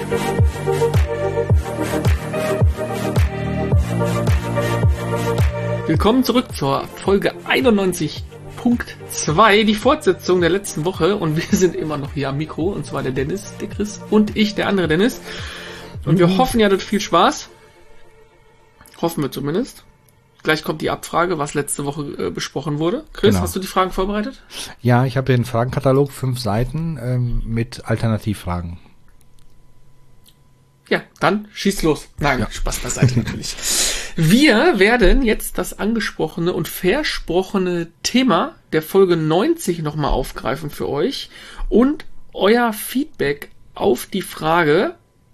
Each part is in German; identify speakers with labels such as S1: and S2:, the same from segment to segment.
S1: Willkommen zurück zur Folge 91.2, die Fortsetzung der letzten Woche, und wir sind immer noch hier am Mikro, und zwar der Dennis, der Chris und ich, der andere Dennis. Und wir hoffen, ihr hattet viel Spaß. Hoffen wir zumindest. Gleich kommt die Abfrage, was letzte Woche besprochen wurde. Chris,
S2: Genau.
S1: Hast du die Fragen vorbereitet?
S2: Ja, ich habe hier einen Fragenkatalog, 5 Seiten mit Alternativfragen.
S1: Ja, dann schieß los. Nein, Spaß beiseite natürlich. Wir werden jetzt das angesprochene und versprochene Thema der Folge 90 nochmal aufgreifen für euch und euer Feedback auf die Frage.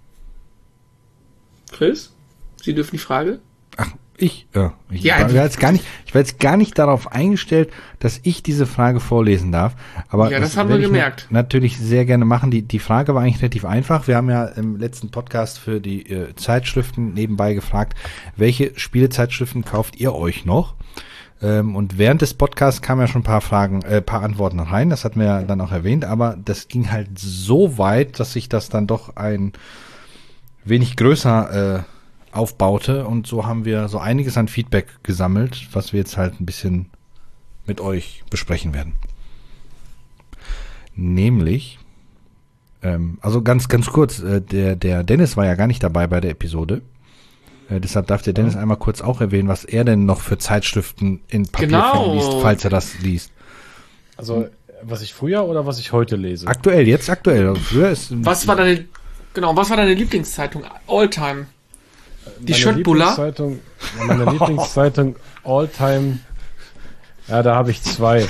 S1: Chris, Sie dürfen die Frage.
S2: Ach, ich war
S1: Ja,
S2: jetzt gar nicht darauf eingestellt, dass ich diese Frage vorlesen darf. Aber
S1: Ja, das haben wir
S2: werde ich
S1: gemerkt.
S2: Natürlich sehr gerne machen. Die Frage war eigentlich relativ einfach. Wir haben ja im letzten Podcast für die Zeitschriften nebenbei gefragt, welche Spielezeitschriften kauft ihr euch noch? Und während des Podcasts kamen ja schon ein paar Antworten rein. Das hatten wir ja dann auch erwähnt. Aber das ging halt so weit, dass sich das dann doch ein wenig größer aufbaute, und so haben wir so einiges an Feedback gesammelt, was wir jetzt halt ein bisschen mit euch besprechen werden. Nämlich, also ganz kurz, der Dennis war ja gar nicht dabei bei der Episode. Deshalb darf der Dennis einmal kurz auch erwähnen, was er denn noch für Zeitschriften in Papierform liest, falls er das liest.
S3: Also, was ich früher oder was ich heute lese?
S2: Jetzt aktuell. Also früher ist
S1: Was war deine Lieblingszeitung? Alltime. Die Schöttbuller?
S3: Meine Lieblingszeitung Alltime. Ja, da habe ich 2.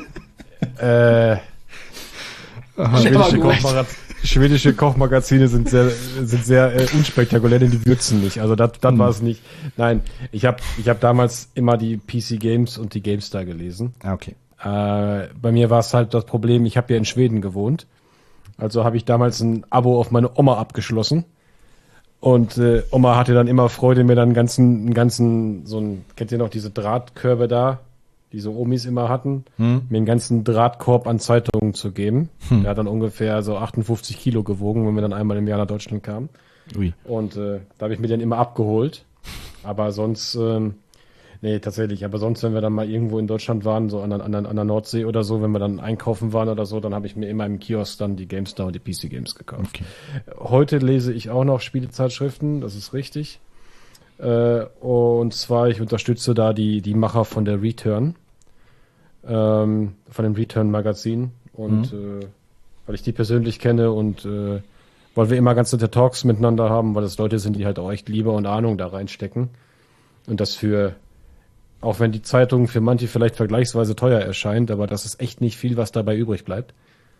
S3: Schwedische Kochmagazine sind sehr unspektakulär, denn die würzen nicht. Also das war es nicht. Nein, ich hab damals immer die PC Games und die GameStar gelesen.
S2: Ah, okay.
S3: Bei mir war es halt das Problem, ich habe ja in Schweden gewohnt. Also habe ich damals ein Abo auf meine Oma abgeschlossen. Und Oma hatte dann immer Freude, mir dann einen ganzen, kennt ihr noch diese Drahtkörbe da, die so Omis immer hatten, mir einen ganzen Drahtkorb an Zeitungen zu geben. Der hat dann ungefähr so 58 Kilo gewogen, wenn wir dann einmal im Jahr nach Deutschland kamen.
S2: Ui.
S3: Und da habe ich mir den immer abgeholt. Aber sonst, tatsächlich, aber sonst, wenn wir dann mal irgendwo in Deutschland waren, so an der Nordsee oder so, wenn wir dann einkaufen waren oder so, dann habe ich mir immer im Kiosk dann die GameStar und die PC Games gekauft. Okay. Heute lese ich auch noch Spielezeitschriften, das ist richtig. Und zwar, ich unterstütze da die Macher von der Return, von dem Return-Magazin. Und weil ich die persönlich kenne und weil wir immer ganz nette Talks miteinander haben, weil das Leute sind, die halt auch echt Liebe und Ahnung da reinstecken. Und das auch wenn die Zeitung für manche vielleicht vergleichsweise teuer erscheint, aber das ist echt nicht viel, was dabei übrig bleibt.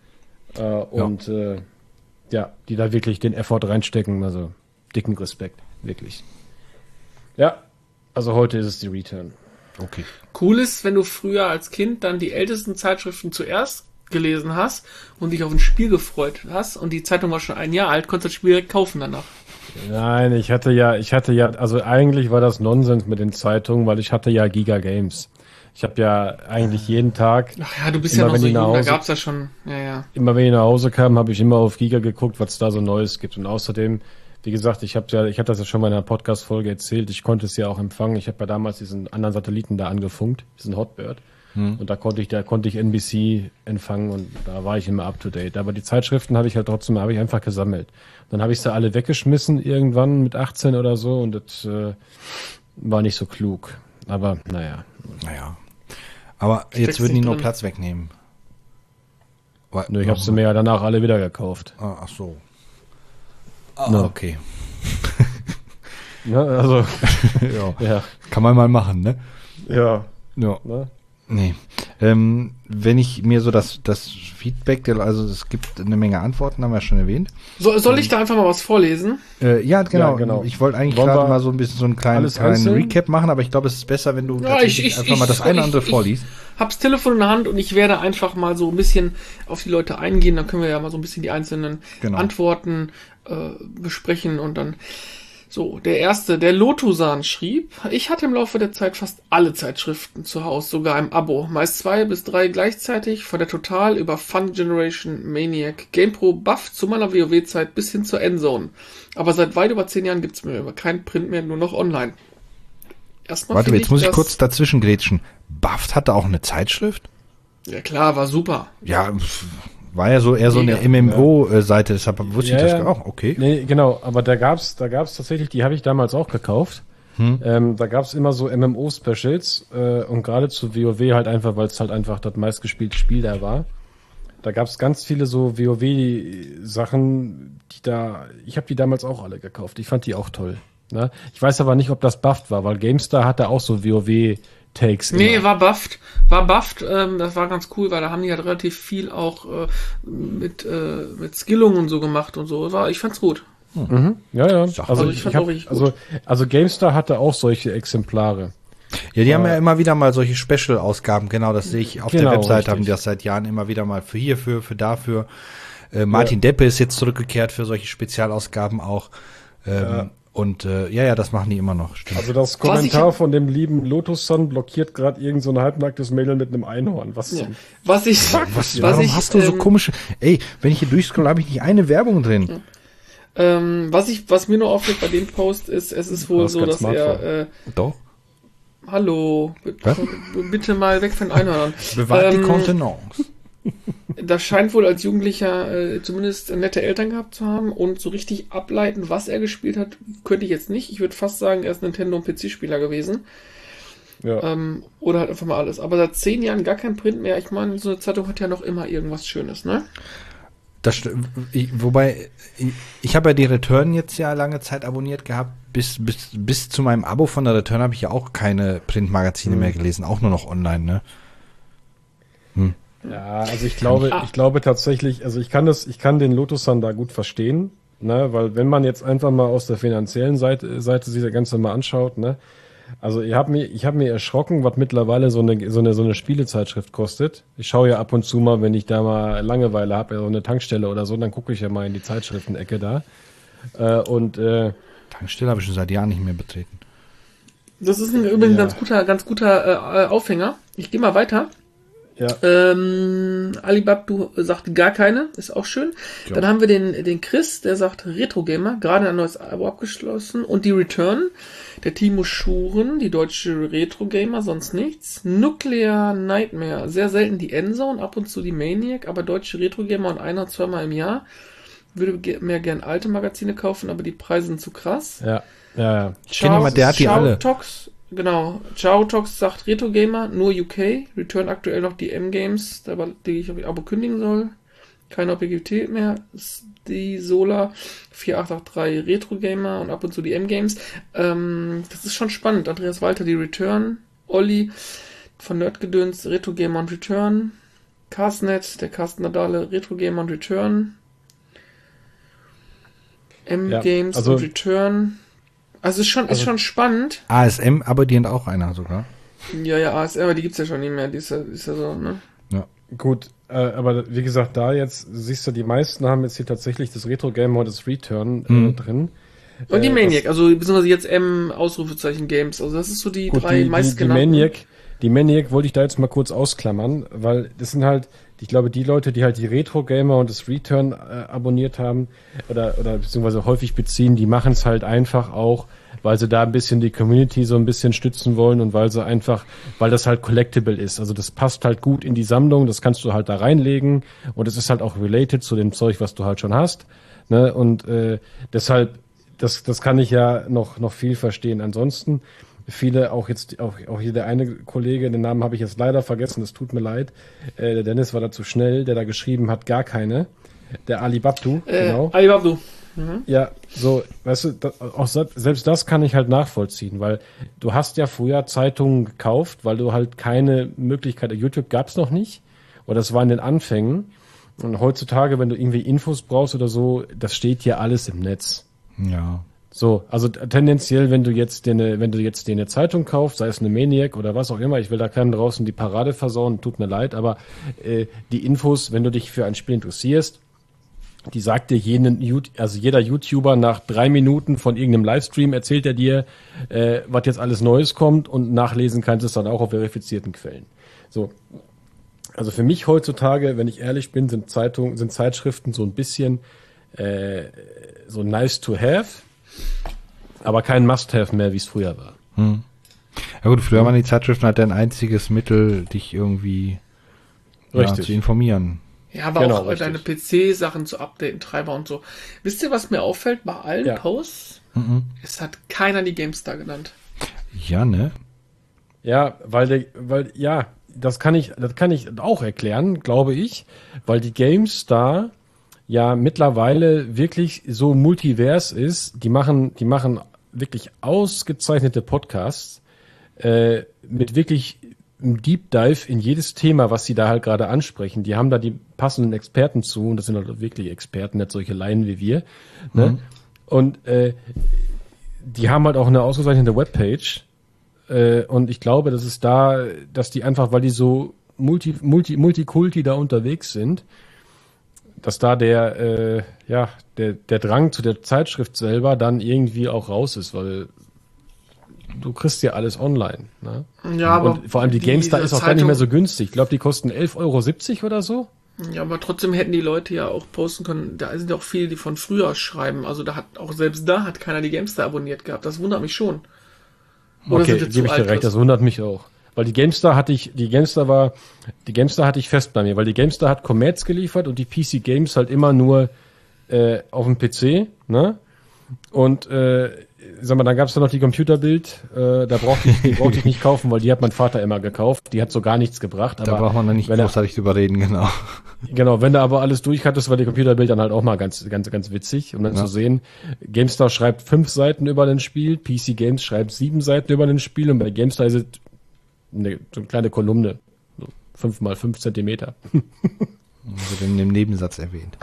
S3: Die da wirklich den Effort reinstecken, also dicken Respekt, wirklich. Ja, also heute ist es die Return.
S2: Okay.
S1: Cool ist, wenn du früher als Kind dann die ältesten Zeitschriften zuerst gelesen hast und dich auf ein Spiel gefreut hast und die Zeitung war schon 1 Jahr alt, konntest du das Spiel direkt kaufen danach.
S3: Nein, ich hatte ja, also eigentlich war das Nonsens mit den Zeitungen, weil ich hatte ja Giga Games. Ich habe ja eigentlich jeden Tag.
S1: Ach ja, du bist ja noch so jung, da gab's ja schon, ja.
S3: Immer wenn ich nach Hause kam, habe ich immer auf Giga geguckt, was da so Neues gibt. Und außerdem, wie gesagt, ich habe das ja schon mal in einer Podcast-Folge erzählt, ich konnte es ja auch empfangen. Ich habe ja damals diesen anderen Satelliten da angefunkt, diesen Hotbird. Und da konnte ich NBC empfangen und da war ich immer up to date. Aber die Zeitschriften habe ich einfach gesammelt. Dann habe ich sie alle weggeschmissen irgendwann mit 18 oder so und das war nicht so klug. Aber naja.
S2: Aber jetzt würden die nur Platz wegnehmen.
S3: Nö, ich habe sie mir ja danach alle wieder gekauft.
S2: Ach so. Okay.
S3: Ja, also.
S2: Ja. Kann man mal machen, ne?
S3: Ja.
S2: Ne? Nee. Wenn ich mir so das Feedback, also es gibt eine Menge Antworten, haben wir ja schon erwähnt.
S1: Soll ich da einfach mal was vorlesen?
S2: Ja, genau. Ich wollte eigentlich gerade mal so ein bisschen so einen kleinen Recap machen, aber ich glaube, es ist besser, wenn du einfach mal das eine oder andere vorliest.
S1: Ich hab's Telefon in der Hand und ich werde einfach mal so ein bisschen auf die Leute eingehen, dann können wir ja mal so ein bisschen die einzelnen Antworten besprechen und dann So, der erste, der Lotusan schrieb, ich hatte im Laufe der Zeit fast alle Zeitschriften zu Hause, sogar im Abo, meist 2 bis 3 gleichzeitig, von der Total über Fun Generation, Maniac, GamePro, Buff zu meiner WoW-Zeit bis hin zur Endzone. Aber seit weit über 10 Jahren gibt's mir kein Print mehr, nur noch online. Erstmal
S2: Warte, jetzt muss ich kurz dazwischen grätschen. Buff hatte auch eine Zeitschrift?
S1: Ja klar, war super.
S2: Ja, war ja so eher so eine MMO-Seite, deshalb wusste ich das auch, okay.
S3: Nee, genau, aber da gab's tatsächlich, die habe ich damals auch gekauft. Da gab's immer so MMO-Specials und gerade zu WoW halt einfach, weil es halt einfach das meistgespielte Spiel da war. Da gab's ganz viele so WoW-Sachen, ich habe die damals auch alle gekauft. Ich fand die auch toll. Ne? Ich weiß aber nicht, ob das bufft war, weil GameStar hatte auch so WoW-Takes.
S1: Nee, war bufft. Das war ganz cool, weil da haben die halt relativ viel auch mit Skillungen und so gemacht und so. Ich fand's gut.
S3: Ja.
S1: Also ich fand's auch richtig gut.
S3: Also GameStar hatte auch solche Exemplare.
S2: Ja, die haben ja immer wieder mal solche Special-Ausgaben, genau, das sehe ich auf der Webseite, richtig. Haben die das seit Jahren immer wieder mal für hierfür, für dafür. Martin Deppe ist jetzt zurückgekehrt für solche Spezialausgaben auch. Und das machen die immer noch. Stimmt.
S3: Also das Kommentar von dem lieben Lotus-Son blockiert gerade irgend so ein halbnacktes Mädel mit einem Einhorn.
S2: Warum hast du so komische... Ey, wenn ich hier durchscrolle, habe ich nicht eine Werbung drin.
S1: Was mir nur auffällt bei dem Post ist, es ist wohl so, dass er...
S2: Doch.
S1: Hallo, bitte mal weg von Einhörnern.
S2: Bewahrt die Kontenance.
S1: Das scheint wohl als Jugendlicher zumindest nette Eltern gehabt zu haben und so richtig ableiten, was er gespielt hat, könnte ich jetzt nicht. Ich würde fast sagen, er ist Nintendo- und PC-Spieler gewesen. Ja. Oder halt einfach mal alles. Aber seit 10 Jahren gar kein Print mehr. Ich meine, so eine Zeitung hat ja noch immer irgendwas Schönes, ne?
S2: Wobei, ich habe ja die Return jetzt ja lange Zeit abonniert gehabt. Bis zu meinem Abo von der Return habe ich ja auch keine Printmagazine mehr gelesen. Auch nur noch online, ne?
S3: Ja, also ich glaube tatsächlich, also ich kann den Lotus-San da gut verstehen, ne, weil wenn man jetzt einfach mal aus der finanziellen Seite sich das Ganze mal anschaut, ne, also ich hab mir erschrocken, was mittlerweile so eine Spielezeitschrift kostet. Ich schaue ja ab und zu mal, wenn ich da mal Langeweile habe, so eine Tankstelle oder so, dann gucke ich ja mal in die Zeitschriftenecke da.
S2: Tankstelle habe ich schon seit Jahren nicht mehr betreten.
S1: Das ist übrigens ein ganz guter Aufhänger. Ich gehe mal weiter.
S3: Ja.
S1: Alibab, du sagt gar keine, ist auch schön. Ja. Dann haben wir den Chris, der sagt Retro Gamer, gerade ein neues Abo abgeschlossen. Und die Return, der Timo Schuren, die deutsche Retro Gamer, sonst nichts. Nuclear Nightmare, sehr selten die Endzone, ab und zu die Maniac, aber deutsche Retro Gamer und 1 oder 2 Mal im Jahr. Würde mehr gern alte Magazine kaufen, aber die Preise sind zu krass.
S3: Ja.
S2: Ich kenne jemanden, der hat die alle.
S1: Genau. Ciao Tox sagt Retro Gamer, nur UK. Return aktuell noch die M-Games, die ich auf Abo kündigen soll. Keine Objektivität mehr. Die Solar 4883 Retro Gamer und ab und zu die M-Games. Das ist schon spannend. Andreas Walter, die Return. Olli von Nerdgedöns, Retro Gamer und Return. Castnet, der Carsten Nadale, Retro Gamer und Return. M-Games und Return. Also ist schon spannend.
S2: ASM abonniert auch einer sogar.
S1: Ja, ASM, aber die gibt's ja schon nicht mehr. Die ist ja so, ne?
S3: Ja. Gut, aber wie gesagt, da jetzt siehst du, die meisten haben jetzt hier tatsächlich das Retro Gamer und das Return drin.
S1: Und die Maniac, also beziehungsweise jetzt Ausrufezeichen Games. Also das ist so die drei meistgenannten.
S3: Die Maniac wollte ich da jetzt mal kurz ausklammern, weil das sind halt, ich glaube, die Leute, die halt die Retro Gamer und das Return abonniert haben oder beziehungsweise häufig beziehen, die machen es halt einfach auch, weil sie da ein bisschen die Community so ein bisschen stützen wollen und weil das halt collectible ist. Also das passt halt gut in die Sammlung, das kannst du halt da reinlegen und es ist halt auch related zu dem Zeug, was du halt schon hast. Ne? Und deshalb, das kann ich ja noch viel verstehen. Ansonsten viele, auch hier der eine Kollege, den Namen habe ich jetzt leider vergessen, das tut mir leid. Der Dennis war da zu schnell, der da geschrieben hat, gar keine. Der Alibabdu, genau.
S1: Alibabdu.
S3: Ja, so, weißt du, selbst das kann ich halt nachvollziehen, weil du hast ja früher Zeitungen gekauft, weil du halt keine Möglichkeit, YouTube gab's noch nicht, oder das war in den Anfängen. Und heutzutage, wenn du irgendwie Infos brauchst oder so, das steht ja alles im Netz.
S2: Ja.
S3: So, also tendenziell, wenn du jetzt dir eine Zeitung kaufst, sei es eine Maniac oder was auch immer, ich will da keinem draußen die Parade versauen, tut mir leid, aber die Infos, wenn du dich für ein Spiel interessierst, Die sagt dir jeder YouTuber nach 3 Minuten von irgendeinem Livestream erzählt er dir, was jetzt alles Neues kommt, und nachlesen kannst du es dann auch auf verifizierten Quellen. So. Also für mich heutzutage, wenn ich ehrlich bin, sind Zeitschriften so ein bisschen so nice to have, aber kein Must-have mehr, wie es früher war.
S2: Ja gut, früher waren die Zeitschriften halt ein einziges Mittel, dich irgendwie zu informieren.
S1: Ja, aber
S3: genau,
S1: auch deine PC-Sachen zu updaten, Treiber und so. Wisst ihr, was mir auffällt bei allen Posts? Es hat keiner die GameStar genannt.
S2: Ja, ne?
S3: Ja, das kann ich auch erklären, glaube ich, weil die GameStar ja mittlerweile wirklich so multivers ist. Die machen wirklich ausgezeichnete Podcasts mit wirklich einem Deep Dive in jedes Thema, was sie da halt gerade ansprechen. Die haben da die passenden Experten zu, und das sind halt wirklich Experten, nicht solche Laien wie wir. Ne? Und die haben halt auch eine ausgezeichnete Webpage. Und ich glaube, dass die einfach, weil die so Multikulti da unterwegs sind, dass da der Drang zu der Zeitschrift selber dann irgendwie auch raus ist, weil du kriegst ja alles online. Ne?
S1: Ja, aber
S3: und vor allem die GameStar ist auch gar nicht mehr so günstig. Ich glaube, die kosten 11,70 € oder so.
S1: Ja, aber trotzdem hätten die Leute ja auch posten können. Da sind ja auch viele, die von früher schreiben. Also selbst da hat keiner die GameStar abonniert gehabt. Das wundert mich schon.
S3: Oder okay, gebe ich dir recht, das wundert mich auch. Weil die GameStar hatte ich fest bei mir, weil die GameStar hat Commerz geliefert und die PC Games halt immer nur auf dem PC, ne? Und dann gab es da noch die Computerbild, da brauchte ich nicht kaufen, weil die hat mein Vater immer gekauft, die hat so gar nichts gebracht.
S2: Da braucht man dann nicht großartig drüber reden, genau.
S3: Genau, wenn du aber alles durch hattest, war die Computerbild dann halt auch mal ganz, ganz, ganz witzig, um dann zu sehen, GameStar schreibt 5 Seiten über ein Spiel, PC Games schreibt 7 Seiten über ein Spiel, und bei GameStar ist es so eine kleine Kolumne, so 5 mal 5 Zentimeter.
S2: Wird in dem Nebensatz erwähnt.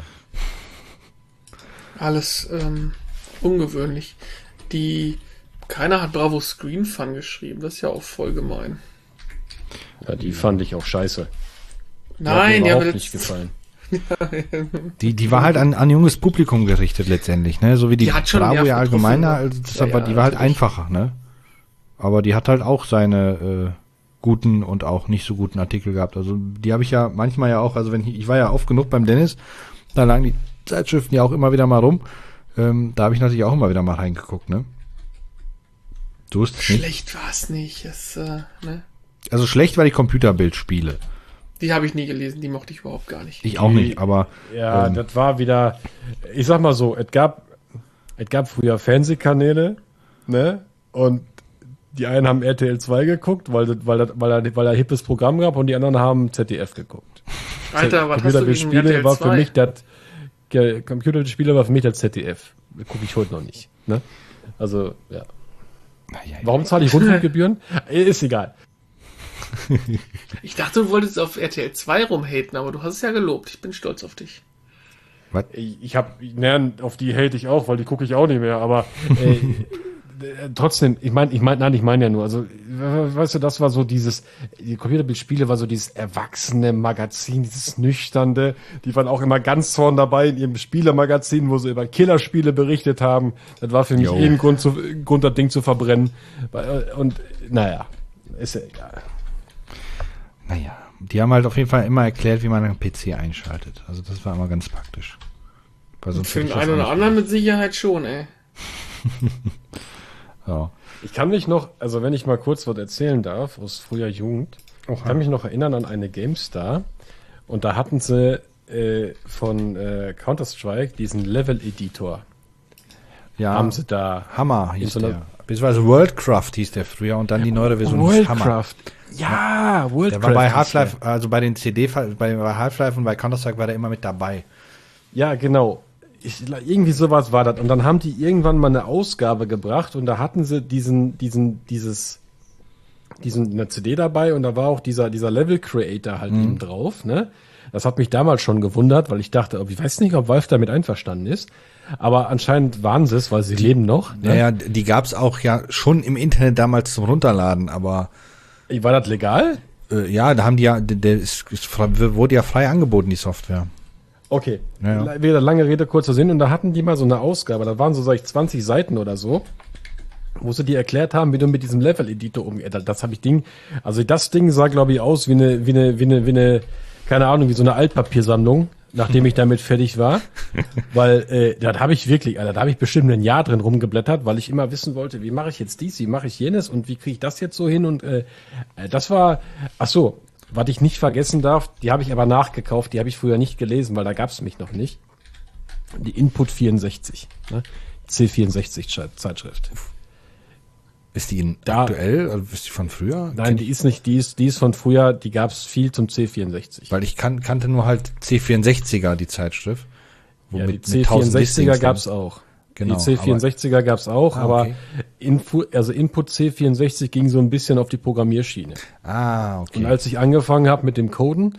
S1: Alles ungewöhnlich. Keiner hat Bravo Screen Fun geschrieben, das ist ja auch voll gemein.
S3: Ja, die fand ich auch scheiße.
S1: Nein,
S3: die hat mir überhaupt nicht gefallen.
S2: Die war halt an junges Publikum gerichtet letztendlich, ne? So wie die Bravo ja allgemeiner, also die war halt einfacher, ne? Aber die hat halt auch seine guten und auch nicht so guten Artikel gehabt. Also die habe ich ja manchmal ja auch, also ich war ja oft genug beim Dennis, da lagen die Zeitschriften ja auch immer wieder mal rum. Da habe ich natürlich auch immer wieder mal reingeguckt, ne? Du hast
S1: schlecht war es nicht. Ne?
S2: Also schlecht war die Computerbildspiele.
S1: Die habe ich nie gelesen, die mochte ich überhaupt gar nicht.
S2: Ich auch nicht, aber...
S3: Ja, das war wieder... Ich sag mal so, es gab früher Fernsehkanäle, ne? Und die einen haben RTL 2 geguckt, weil da hippes Programm gab, und die anderen haben ZDF geguckt.
S1: Alter, was hast du gegen RTL 2?
S3: War für mich Computerspiele war für mich das ZDF. Gucke ich heute noch nicht. Ne? Also, ja. Warum zahle ich Rundfunkgebühren? Ist egal.
S1: Ich dachte, du wolltest auf RTL 2 rumhaten, aber du hast es ja gelobt. Ich bin stolz auf dich.
S3: Was? Auf die hate ich auch, weil die gucke ich auch nicht mehr, aber trotzdem, ich meine ja nur, also, weißt du, das war so die Computerbildspiele war so dieses erwachsene Magazin, dieses nüchternde, die waren auch immer ganz vorn dabei in ihrem Spielemagazin, wo sie über Killerspiele berichtet haben. Das war für mich ein Grund, das Ding zu verbrennen. Und, naja, ist ja egal.
S2: Naja, die haben halt auf jeden Fall immer erklärt, wie man einen PC einschaltet. Also das war immer ganz praktisch.
S1: Für den einen oder anderen mit Sicherheit schon, ey.
S2: Ja.
S3: Ich kann mich noch, also wenn ich mal kurz was erzählen darf, aus früher Jugend, ich kann mich noch erinnern an eine GameStar, und da hatten sie von Counter-Strike diesen Level-Editor.
S2: Ja,
S3: haben sie da.
S2: Hammer hieß der. Beziehungsweise Worldcraft hieß der früher, und dann die neuere Version ist Hammer.
S3: Worldcraft. Ja, Worldcraft.
S2: Der war bei Half-Life, also bei den bei Half-Life und bei Counter-Strike war der immer mit dabei.
S3: Ja, genau. Irgendwie sowas war das. Und dann haben die irgendwann mal eine Ausgabe gebracht, und da hatten sie eine CD dabei, und da war auch dieser Level Creator halt eben drauf, ne? Das hat mich damals schon gewundert, weil ich dachte, ich weiß nicht, ob Valve damit einverstanden ist, aber anscheinend waren sie es, weil sie leben noch. Ne?
S2: Naja, die gab's auch ja schon im Internet damals zum Runterladen, aber...
S3: War das legal?
S2: Ja, da haben die ja, wurde ja frei angeboten, die Software.
S3: Okay,
S2: Ja.
S3: wieder lange Rede, kurzer Sinn. Und da hatten die mal so eine Ausgabe, da waren so, sag ich, 20 Seiten oder so, wo sie dir erklärt haben, wie du mit diesem Level-Editor umgehst. Das das Ding sah, glaube ich, aus wie eine, keine Ahnung, wie so eine Altpapiersammlung, nachdem ich damit fertig war. Weil, da habe ich bestimmt ein Jahr drin rumgeblättert, weil ich immer wissen wollte, wie mache ich jetzt dies, wie mache ich jenes und wie kriege ich das jetzt so hin und das war, was ich nicht vergessen darf, die habe ich aber nachgekauft, die habe ich früher nicht gelesen, weil da gab es mich noch nicht. Die Input 64, ne? C64-Zeitschrift.
S2: Ist die aktuell oder ist die von früher?
S3: Nein, die ist nicht, die ist von früher, die gab es viel zum C64.
S2: Weil ich kannte nur halt C64er, die Zeitschrift.
S3: Ja, die C64er gab es auch.
S2: Genau,
S3: die C64er gab es auch, aber
S2: okay.
S3: Input C64 ging so ein bisschen auf die Programmierschiene.
S2: Okay.
S3: Und als ich angefangen habe mit dem Coden,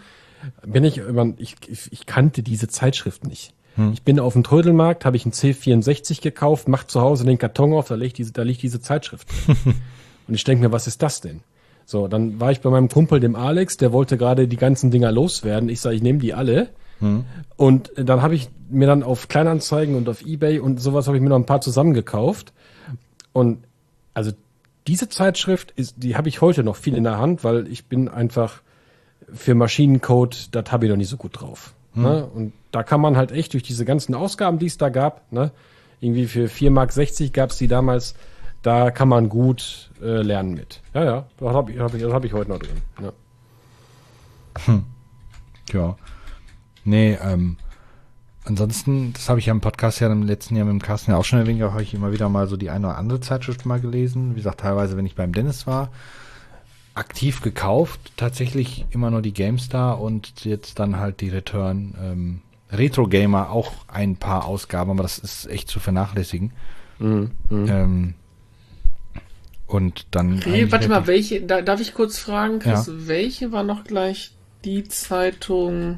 S3: ich kannte diese Zeitschrift nicht. Ich bin auf dem Trödelmarkt, habe ich einen C64 gekauft, mach zu Hause den Karton auf, da liegt diese Zeitschrift drin. Und ich denke mir, was ist das denn? So, dann war ich bei meinem Kumpel, dem Alex, der wollte gerade die ganzen Dinger loswerden. Ich sage, ich nehme die alle. Und dann habe ich mir dann auf Kleinanzeigen und auf eBay und sowas habe ich mir noch ein paar zusammengekauft. Und also diese Zeitschrift die habe ich heute noch viel in der Hand, weil ich bin einfach für Maschinencode, das habe ich noch nicht so gut drauf. Ne? Und da kann man halt echt durch diese ganzen Ausgaben, die es da gab, ne? Irgendwie für 4,60 Mark gab es die damals, da kann man gut lernen mit. Ja, das hab ich heute noch drin. Ja.
S2: Ja. Nee, ansonsten, das habe ich ja im Podcast ja im letzten Jahr mit dem Carsten ja auch schon erwähnt, habe ich immer wieder mal so die eine oder andere Zeitschrift mal gelesen. Wie gesagt, teilweise, wenn ich beim Dennis war, aktiv gekauft, tatsächlich immer nur die GameStar und jetzt dann halt die Return. Retro Gamer auch ein paar Ausgaben, aber das ist echt zu vernachlässigen. Und dann.
S1: Warte mal, welche, darf ich kurz fragen, Chris, welche war noch gleich die Zeitung?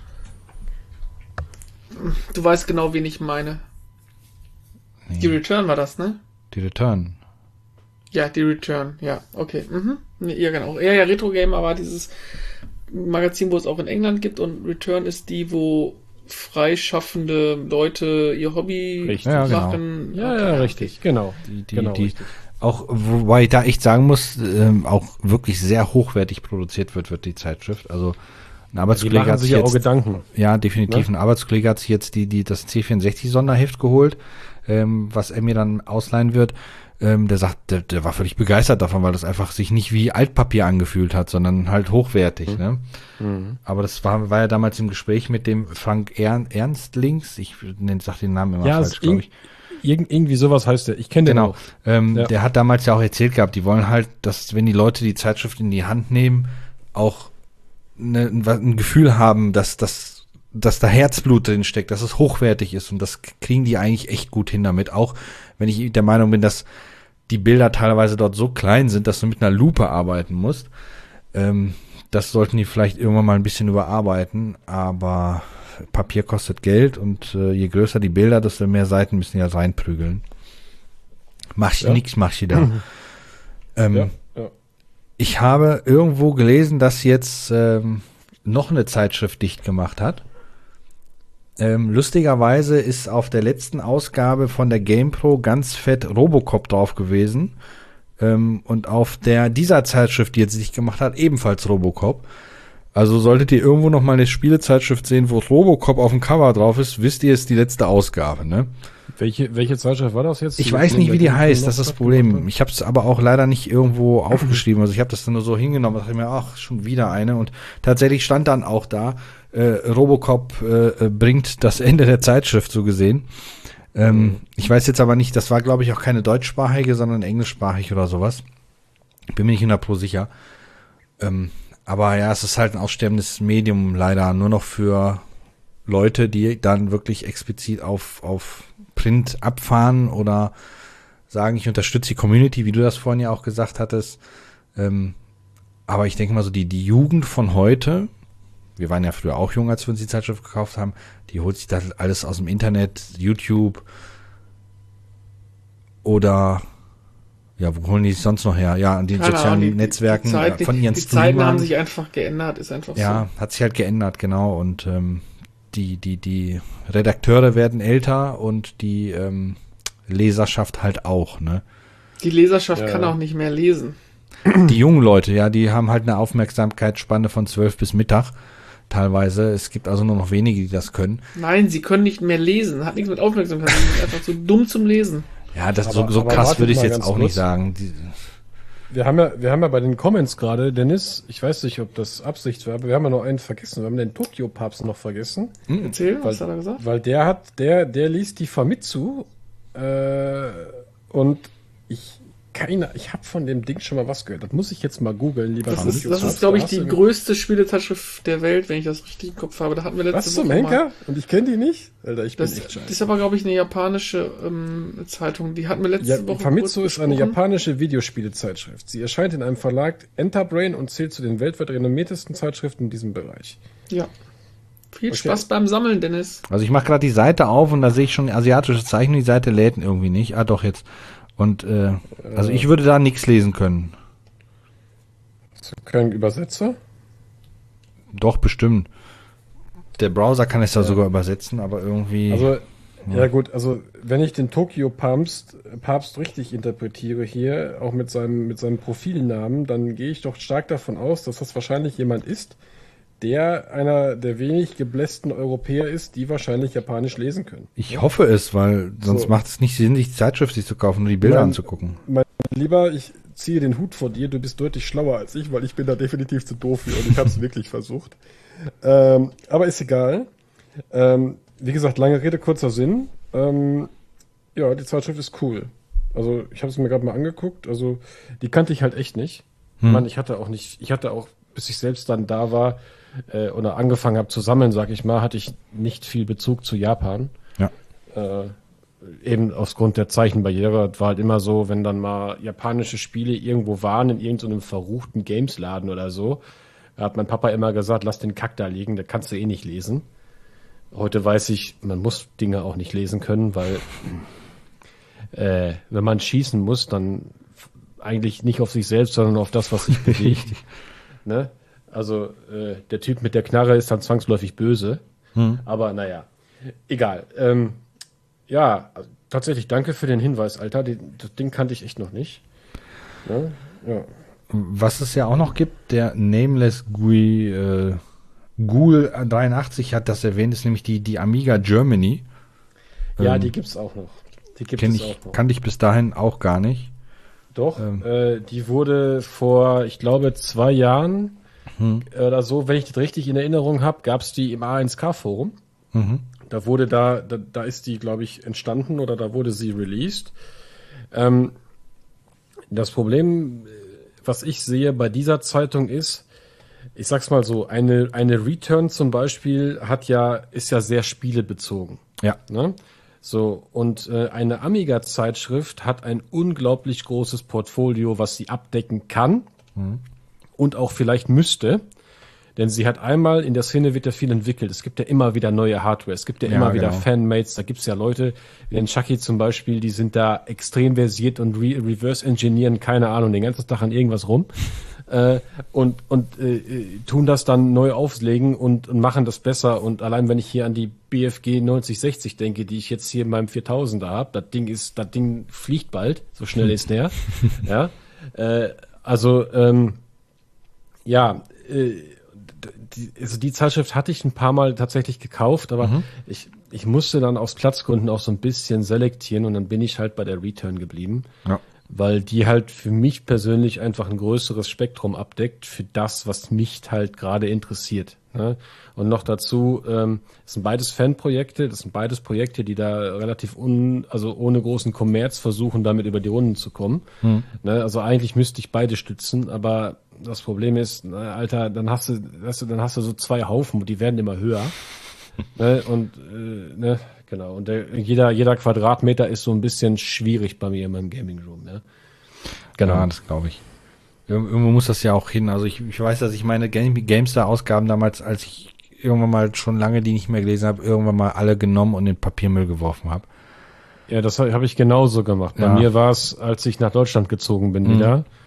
S1: Du weißt genau, wen ich meine.
S2: Nee.
S1: Die Return war das, ne?
S2: Die Return.
S1: Ja, die Return, ja, okay. Ja, genau. Ja, Retro Gamer war dieses Magazin, wo es auch in England gibt und Return ist die, wo freischaffende Leute ihr Hobby machen.
S3: Genau. Ja, richtig, genau.
S2: Die richtig. Auch, wobei ich da echt sagen muss, auch wirklich sehr hochwertig produziert wird die Zeitschrift. Also ein Arbeitskollege hat sich
S3: ja
S2: jetzt,
S3: auch Gedanken.
S2: Ja, definitiv.
S3: Ne?
S2: Ein Arbeitskollege hat sich jetzt das C64-Sonderheft geholt, was er mir dann ausleihen wird. Der sagt, der war völlig begeistert davon, weil das einfach sich nicht wie Altpapier angefühlt hat, sondern halt hochwertig. Ne? Aber das war ja damals im Gespräch mit dem Frank Ernstlings. Ich sag den Namen immer falsch, glaube ich.
S3: Irgendwie sowas heißt der. Ich kenne den auch.
S2: Der hat damals ja auch erzählt gehabt, die wollen halt, dass wenn die Leute die Zeitschrift in die Hand nehmen, auch ein Gefühl haben, dass da Herzblut drin steckt, dass es hochwertig ist und das kriegen die eigentlich echt gut hin damit. Auch wenn ich der Meinung bin, dass die Bilder teilweise dort so klein sind, dass du mit einer Lupe arbeiten musst. Das sollten die vielleicht irgendwann mal ein bisschen überarbeiten, aber Papier kostet Geld und je größer die Bilder, desto mehr Seiten müssen ja reinprügeln. Mach ich da. Ich habe irgendwo gelesen, dass jetzt noch eine Zeitschrift dicht gemacht hat. Lustigerweise ist auf der letzten Ausgabe von der GamePro ganz fett Robocop drauf gewesen. Und auf dieser Zeitschrift, die jetzt dicht gemacht hat, ebenfalls Robocop. Also solltet ihr irgendwo noch mal eine Spielezeitschrift sehen, wo Robocop auf dem Cover drauf ist, wisst ihr, ist die letzte Ausgabe, ne?
S3: Welche Zeitschrift war das jetzt?
S2: Ich weiß nicht, wie die heißt, das ist das Problem. Ich habe es aber auch leider nicht irgendwo aufgeschrieben. Also ich habe das dann nur so hingenommen, dachte mir, ach, schon wieder eine. Und tatsächlich stand dann auch da, Robocop bringt das Ende der Zeitschrift, so gesehen. Ich weiß jetzt aber nicht, das war, glaube ich, auch keine deutschsprachige, sondern englischsprachig oder sowas. Bin mir nicht 100% sicher. Aber ja, es ist halt ein aussterbendes Medium leider, nur noch für Leute, die dann wirklich explizit auf Print abfahren oder sagen, ich unterstütze die Community, wie du das vorhin ja auch gesagt hattest. Aber ich denke mal so, die Jugend von heute, wir waren ja früher auch jung, als wir uns die Zeitschrift gekauft haben, die holt sich das alles aus dem Internet, YouTube oder ja, wo holen die sich sonst noch her? Ja, an den sozialen Netzwerken von ihren
S1: Die Zeiten haben sich einfach geändert, ist einfach so.
S2: Ja, hat sich halt geändert, genau. Und die Redakteure werden älter und die Leserschaft halt auch, ne?
S1: Die Leserschaft kann auch nicht mehr lesen.
S2: Die jungen Leute, ja, die haben halt eine Aufmerksamkeitsspanne von 12 bis Mittag teilweise. Es gibt also nur noch wenige, die das können.
S1: Nein, sie können nicht mehr lesen. Hat nichts mit Aufmerksamkeit. Sie sind einfach zu dumm zum Lesen.
S2: Ja, das so krass würde ich es jetzt auch nicht sagen.
S3: Wir haben ja bei den Comments gerade, Dennis, ich weiß nicht, ob das Absicht war, aber wir haben ja noch einen vergessen. Wir haben den Tokyo-Papst noch vergessen.
S1: Erzähl, was hat er gesagt?
S3: Weil der liest die Famitsu und ich habe von dem Ding schon mal was gehört. Das muss ich jetzt mal googeln, lieber
S1: Das ist, glaube ich, die größte Spielezeitschrift der Welt, wenn ich das richtig im Kopf habe. Da hatten wir letzte
S3: Was zum Henker? Und ich kenne die nicht? Alter, ich bin echt scheiße.
S1: Das ist aber, glaube ich, eine japanische Zeitung. Die hatten wir letzte Woche
S3: Famitsu ist eine japanische Videospielezeitschrift. Sie erscheint in einem Verlag Enterbrain und zählt zu den weltweit renommiertesten Zeitschriften in diesem Bereich.
S1: Ja. Viel Spaß beim Sammeln, Dennis.
S2: Also ich mache gerade die Seite auf und da sehe ich schon asiatische Zeichen. Die Seite lädt irgendwie nicht. Ah, doch, jetzt. Und also ich würde da nichts lesen können.
S3: Hast du keinen Übersetzer?
S2: Doch, bestimmt. Der Browser kann es da sogar übersetzen, aber irgendwie...
S3: Also, ja gut, also wenn ich den Tokyo-Papst richtig interpretiere hier, auch mit seinem Profilnamen, dann gehe ich doch stark davon aus, dass das wahrscheinlich jemand ist, der einer der wenig geblässten Europäer ist, die wahrscheinlich Japanisch lesen können.
S2: Ich hoffe es, weil sonst macht es nicht Sinn, die Zeitschrift sich zu kaufen und die Bilder anzugucken.
S3: Mein Lieber, ich ziehe den Hut vor dir, du bist deutlich schlauer als ich, weil ich bin da definitiv zu doof für und ich habe es wirklich versucht. Aber ist egal. Wie gesagt, lange Rede, kurzer Sinn. Ja, die Zeitschrift ist cool. Also ich habe es mir gerade mal angeguckt, also die kannte ich halt echt nicht. Ich hatte auch, bis ich selbst dann da war, oder angefangen habe zu sammeln, sag ich mal, hatte ich nicht viel Bezug zu Japan.
S2: Ja.
S3: Eben aufgrund der Zeichenbarriere. Es war halt immer so, wenn dann mal japanische Spiele irgendwo waren, in irgendeinem verruchten Gamesladen oder so, hat mein Papa immer gesagt, lass den Kack da liegen, da kannst du eh nicht lesen. Heute weiß ich, man muss Dinge auch nicht lesen können, weil wenn man schießen muss, dann eigentlich nicht auf sich selbst, sondern auf das, was sich bewegt. Ne? Also der Typ mit der Knarre ist dann zwangsläufig böse. Aber naja, egal. Ja, tatsächlich danke für den Hinweis, Alter. Das Ding kannte ich echt noch nicht. Ne? Ja.
S2: Was es ja auch noch gibt, der Nameless Ghoul 83 hat das erwähnt, ist nämlich die Amiga Germany.
S3: Ja, die gibt's auch noch.
S2: Kannte ich bis dahin auch gar nicht.
S3: Doch, die wurde vor, ich glaube, 2 Jahren oder so, wenn ich das richtig in Erinnerung habe, gab's die im A1K-Forum. Da wurde da ist die, glaube ich, entstanden oder da wurde sie released. Das Problem, was ich sehe bei dieser Zeitung ist, ich sag's mal so, eine Return zum Beispiel ist ja sehr spielebezogen.
S2: Ja.
S3: Ne? So, und eine Amiga-Zeitschrift hat ein unglaublich großes Portfolio, was sie abdecken kann und auch vielleicht müsste. Denn sie hat einmal, in der Szene wird ja viel entwickelt. Es gibt ja immer wieder neue Hardware. Es gibt ja immer wieder Fanmates. Da gibt's ja Leute, wie den Chucky zum Beispiel, die sind da extrem versiert und reverse-engineeren, keine Ahnung, den ganzen Tag an irgendwas rum. Und tun das dann neu auflegen und machen das besser. Und allein wenn ich hier an die BFG 9060 denke, die ich jetzt hier in meinem 4000er habe, das Ding fliegt bald, so schnell ist der. Ja, die Zeitschrift hatte ich ein paar Mal tatsächlich gekauft, aber ich musste dann aus Platzgründen auch so ein bisschen selektieren und dann bin ich halt bei der Return geblieben. Ja. Weil die halt für mich persönlich einfach ein größeres Spektrum abdeckt für das, was mich halt gerade interessiert. Ne? Und noch dazu, das sind beides Fanprojekte, das sind beides Projekte, die da relativ ohne großen Kommerz versuchen, damit über die Runden zu kommen. Ne? Also eigentlich müsste ich beide stützen, aber das Problem ist, Alter, dann hast du so 2 Haufen und die werden immer höher. Ne? Und genau. Und jeder Quadratmeter ist so ein bisschen schwierig bei mir in meinem Gaming Room. Ne?
S2: Genau, ja, das glaube ich. Irgendwo muss das ja auch hin. Also ich weiß, dass ich meine GameStar-Ausgaben damals, als ich irgendwann mal schon lange die nicht mehr gelesen habe, irgendwann mal alle genommen und in den Papiermüll geworfen habe.
S3: Ja, das habe ich genauso gemacht. Bei mir war es, als ich nach Deutschland gezogen bin wieder,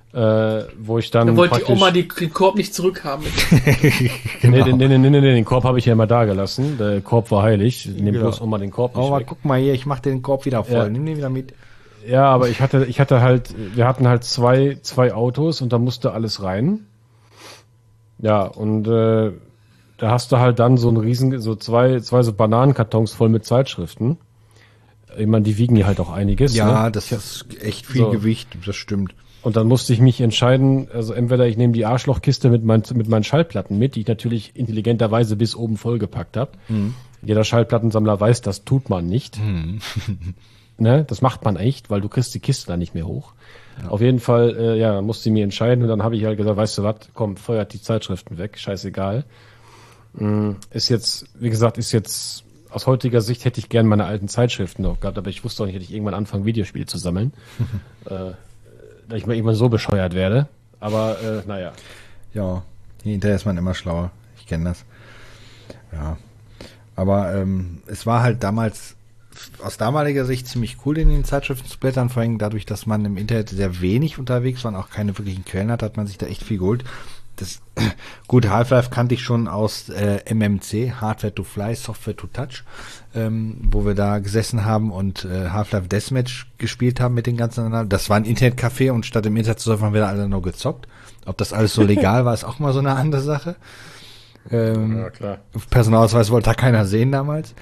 S3: wo ich dann
S1: Da wollte die Oma den Korb nicht zurückhaben.
S3: Genau. Nee, den Korb habe ich ja immer da gelassen. Der Korb war heilig. Nimm bloß Oma den Korb nicht
S2: Oma,
S3: weg.
S2: guck mal hier, ich mach den Korb wieder voll.
S3: Ja.
S2: Nimm den wieder mit.
S3: Ja, aber wir hatten halt zwei Autos und da musste alles rein. Ja, und da hast du halt dann so zwei so Bananenkartons voll mit Zeitschriften. Ich meine, die wiegen ja halt auch einiges.
S2: Ja,
S3: ne?
S2: das ist echt viel Gewicht, das stimmt.
S3: Und dann musste ich mich entscheiden, also entweder ich nehme die Arschlochkiste mit meinen Schallplatten mit, die ich natürlich intelligenterweise bis oben vollgepackt habe.
S2: Mhm.
S3: Jeder Schallplattensammler weiß, das tut man nicht. Ne? Das macht man echt, weil du kriegst die Kiste dann nicht mehr hoch. Ja. Auf jeden Fall, musste ich mir entscheiden und dann habe ich halt gesagt, weißt du was, komm, feuert die Zeitschriften weg, scheißegal. Ist jetzt aus heutiger Sicht hätte ich gern meine alten Zeitschriften noch gehabt, aber ich wusste auch nicht, hätte ich irgendwann anfangen, Videospiele zu sammeln. Da ich mal irgendwann so bescheuert werde. Aber, naja.
S2: Ja, hinterher ist man immer schlauer. Ich kenne das. Ja. Aber es war halt damals aus damaliger Sicht ziemlich cool, in den Zeitschriften zu blättern, vor allem dadurch, dass man im Internet sehr wenig unterwegs war und auch keine wirklichen Quellen hat man sich da echt viel geholt. Gut, Half-Life kannte ich schon aus MMC, Hardware to Fly, Software to Touch, wo wir da gesessen haben und Half-Life Deathmatch gespielt haben mit den ganzen anderen. Das war ein Internetcafé und statt im Internet zu surfen, haben wir da alle nur gezockt. Ob das alles so legal war, ist auch mal so eine andere Sache.
S3: Ja, klar.
S2: Personalausweis wollte da keiner sehen damals.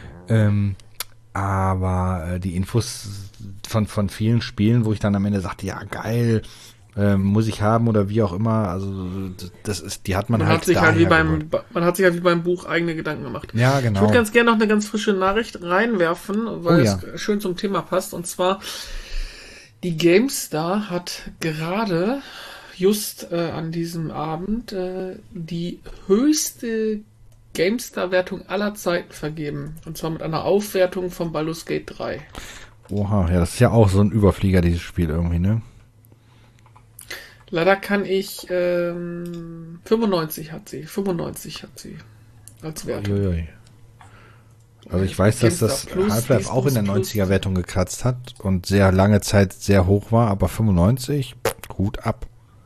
S2: Aber die Infos von vielen Spielen, wo ich dann am Ende sagte, ja geil, muss ich haben oder wie auch immer, also die hat man halt
S1: hat sich halt man hat sich halt wie beim Buch eigene Gedanken gemacht.
S2: Ja, genau.
S1: Ich würde ganz gerne noch eine ganz frische Nachricht reinwerfen, weil es schön zum Thema passt, und zwar die GameStar hat gerade just an diesem Abend die höchste GameStar-Wertung aller Zeiten vergeben, und zwar mit einer Aufwertung von Baldur's Gate 3.
S2: Oha, ja, das ist ja auch so ein Überflieger, dieses Spiel irgendwie, ne?
S1: Leider kann ich 95 hat sie als Wertung.
S2: Uiuiui. Also ich weiß, dass das Half-Life auch in der 90er-Wertung gekratzt hat und sehr lange Zeit sehr hoch war, aber 95, Hut ab.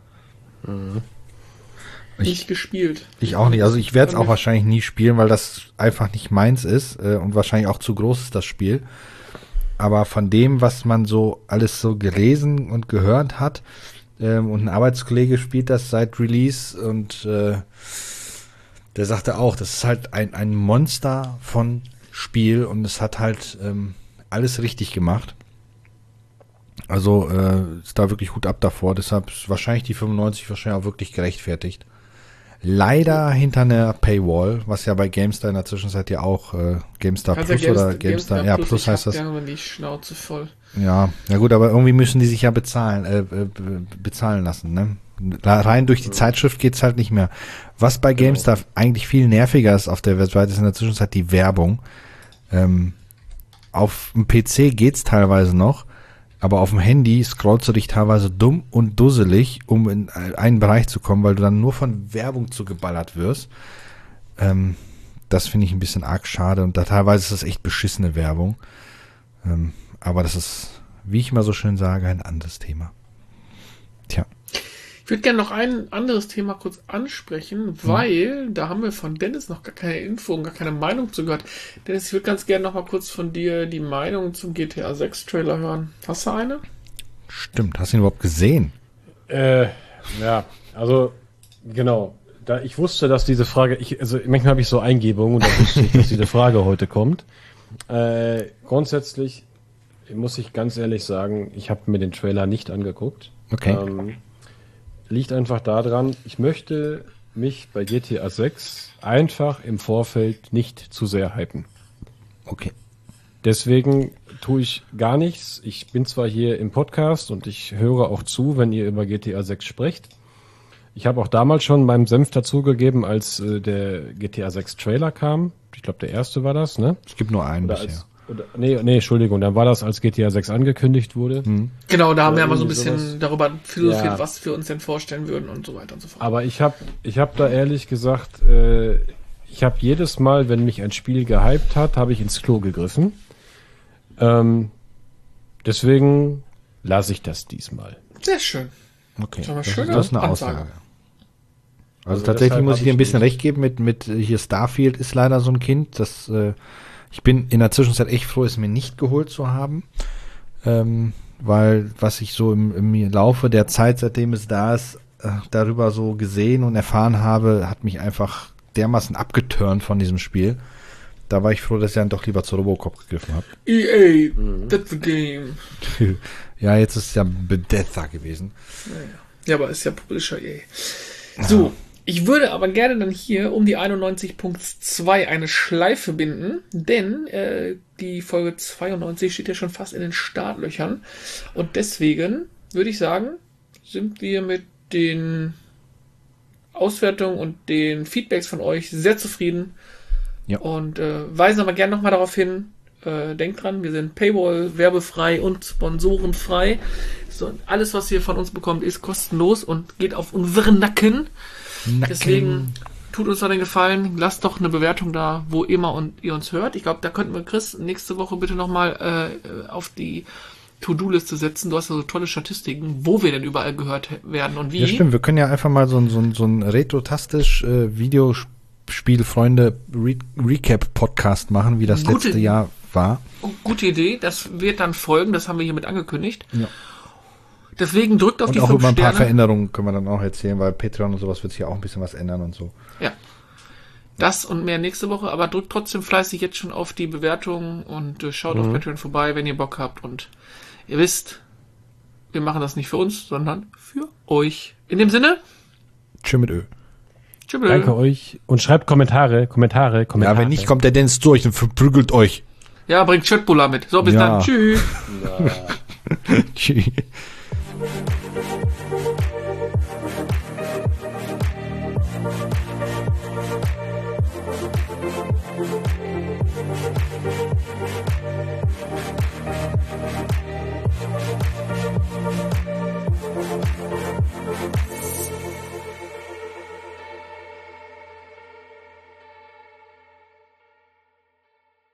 S1: Nicht gespielt.
S2: Ich auch nicht. Also ich werde es auch wahrscheinlich nie spielen, weil das einfach nicht meins ist und wahrscheinlich auch zu groß ist, das Spiel. Aber von dem, was man so alles so gelesen und gehört hat, und ein Arbeitskollege spielt das seit Release und der sagte auch, das ist halt ein Monster von Spiel und es hat halt alles richtig gemacht. Also ist da wirklich Hut ab davor, deshalb ist wahrscheinlich die 95 wahrscheinlich auch wirklich gerechtfertigt. Leider hinter einer Paywall, was ja bei GameStar in der Zwischenzeit ja auch GameStar Plus oder GameStar, ja Plus heißt das.
S1: Ja, die Schnauze voll.
S2: Ja, gut, aber irgendwie müssen die sich ja bezahlen lassen, ne? Rein durch die Zeitschrift geht's halt nicht mehr. Was bei GameStar eigentlich viel nerviger ist auf der Webseite, ist in der Zwischenzeit die Werbung. Auf dem PC geht's teilweise noch, aber auf dem Handy scrollst du dich teilweise dumm und dusselig, um in einen Bereich zu kommen, weil du dann nur von Werbung zugeballert wirst. Das finde ich ein bisschen arg schade und da teilweise ist das echt beschissene Werbung. Aber das ist, wie ich immer so schön sage, ein anderes Thema. Tja.
S1: Ich würde gerne noch ein anderes Thema kurz ansprechen, weil da haben wir von Dennis noch gar keine Info und gar keine Meinung zu gehört. Dennis, ich würde ganz gerne noch mal kurz von dir die Meinung zum GTA 6 Trailer hören. Hast du eine?
S2: Stimmt, hast du ihn überhaupt gesehen?
S3: Ja, also genau. Da ich wusste, dass diese Frage, manchmal habe ich so Eingebungen und da wusste ich, dass diese Frage heute kommt. Grundsätzlich muss ich ganz ehrlich sagen, ich habe mir den Trailer nicht angeguckt.
S2: Okay.
S3: Liegt einfach daran, ich möchte mich bei GTA 6 einfach im Vorfeld nicht zu sehr hypen.
S2: Okay.
S3: Deswegen tue ich gar nichts. Ich bin zwar hier im Podcast und ich höre auch zu, wenn ihr über GTA 6 sprecht. Ich habe auch damals schon meinen Senf dazugegeben, als der GTA 6 Trailer kam. Ich glaube, der erste war das, ne?
S2: Es gibt nur einen bisher.
S3: Nee, Entschuldigung, dann war das, als GTA 6 angekündigt wurde.
S1: Genau, da haben wir mal so ein bisschen
S3: sowas
S1: darüber philosophiert, was wir uns denn vorstellen würden und so weiter und so fort.
S3: Aber ich hab da ehrlich gesagt, ich habe jedes Mal, wenn mich ein Spiel gehypt hat, habe ich ins Klo gegriffen. Deswegen lasse ich das diesmal.
S1: Sehr schön.
S2: Okay,
S1: Das ist aber
S2: das
S1: schöne
S2: ist eine
S1: Ansage.
S2: Aussage. Also
S3: Also
S2: tatsächlich
S3: deshalb
S2: muss
S3: hab
S2: ich dir ein
S3: ich
S2: bisschen
S3: nicht.
S2: recht geben mit hier Starfield ist leider so ein Kind, das ich bin in der Zwischenzeit echt froh, es mir nicht geholt zu haben, weil was ich so im Laufe der Zeit, seitdem es da ist, darüber so gesehen und erfahren habe, hat mich einfach dermaßen abgeturnt von diesem Spiel. Da war ich froh, dass ich dann doch lieber zu Robocop gegriffen habe.
S1: EA, that's the game.
S2: Ja, jetzt ist es ja Bethesda gewesen.
S1: Ja, aber ist ja Publisher EA. So, ich würde aber gerne dann hier um die 91.2 eine Schleife binden, denn die Folge 92 steht ja schon fast in den Startlöchern. Und deswegen würde ich sagen, sind wir mit den Auswertungen und den Feedbacks von euch sehr zufrieden.
S2: Ja.
S1: Und weisen aber gerne nochmal darauf hin, denkt dran, wir sind Paywall, werbefrei und sponsorenfrei. So, alles, was ihr von uns bekommt, ist kostenlos und geht auf unseren Nacken. Deswegen tut uns doch den Gefallen, lasst doch eine Bewertung da, wo immer ihr uns hört. Ich glaube, da könnten wir Chris nächste Woche bitte nochmal auf die To-Do-Liste setzen. Du hast ja so tolle Statistiken, wo wir denn überall gehört werden und wie.
S2: Ja, stimmt. Wir können ja einfach mal so ein retrotastisch Videospielfreunde Recap-Podcast machen, wie das letzte Jahr war.
S1: Gute Idee, das wird dann folgen, das haben wir hiermit angekündigt.
S2: Ja.
S1: Deswegen drückt auf
S2: Und
S1: die
S2: auch
S1: 5
S2: über ein paar
S1: Sterne.
S2: Veränderungen können wir dann auch erzählen, weil Patreon und sowas wird sich ja auch ein bisschen was ändern und so.
S1: Ja. Das und mehr nächste Woche, aber drückt trotzdem fleißig jetzt schon auf die Bewertungen und schaut auf Patreon vorbei, wenn ihr Bock habt. Und ihr wisst, wir machen das nicht für uns, sondern für euch. In dem Sinne,
S2: Tschö mit Ö.
S1: tschüss.
S3: Danke euch und schreibt Kommentare.
S2: Ja, wenn nicht, kommt der Dennis durch, dann verprügelt euch.
S1: Ja, bringt Schöttbullar mit. So, bis
S2: Ja.
S1: dann. Tschüss.
S2: Tschüss.